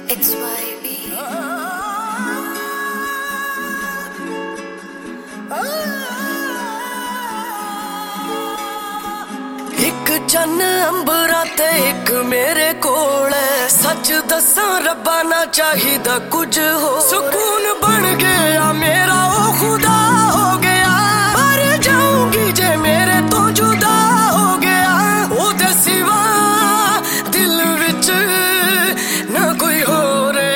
It's YB. एक चन्न अंबरा ते एक मेरे कोल है। सच दसां रब्बा ना चाहिदा कुछ हो। सुकून बन गया मेरा ओ खुदा हो गया। मर जाऊंगी जे मेरे तो जुदा हो गया। ओदे सिवा दिल विच ना कोई हो रे।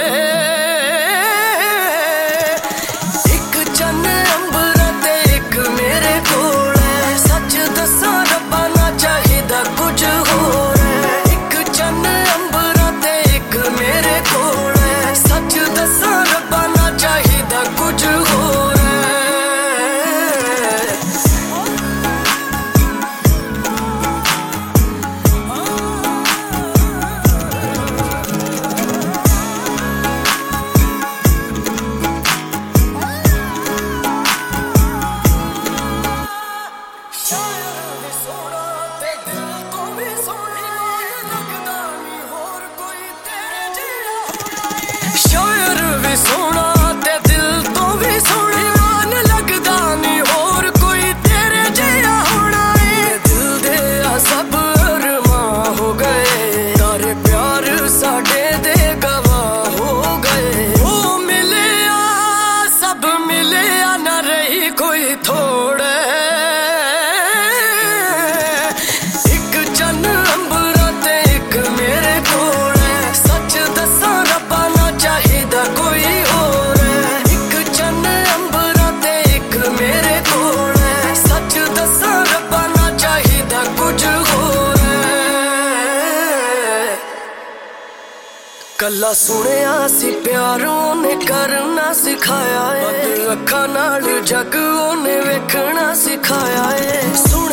एक चन्न अंबरा ते एक मेरे कोल है। सच दसां रब्बा ना चाहिदा कुछ हो रे। एक चन्न अंबरा ते एक मेरे कोल है। सच दसां रब्बा ना चाहिदा कुछ हो रे। शायर भी सोना ते दिल तो भी सोना। मान लगदा नी होर कोई तेरे जिहा होना है। दिल दे सब अरमां हो गए। तारे प्यार साडे दे गवाह हो गए। ओ मिलिया सब मिलिया ना रही कोई थोड़े। एक चन्न अंबरा ते एक मेरे कोल है। सच दसां रब्बा ना चाहिदा कोई होर है। एक चन्न अंबरा ते एक मेरे कोल है। सच दसां रब्बा ना चाहिदा कुछ होर है। कल्ला सुनिया सी प्यार ओने करना सिखाया है। बंद अखां नाल जग ओने वेखना सिखाया है।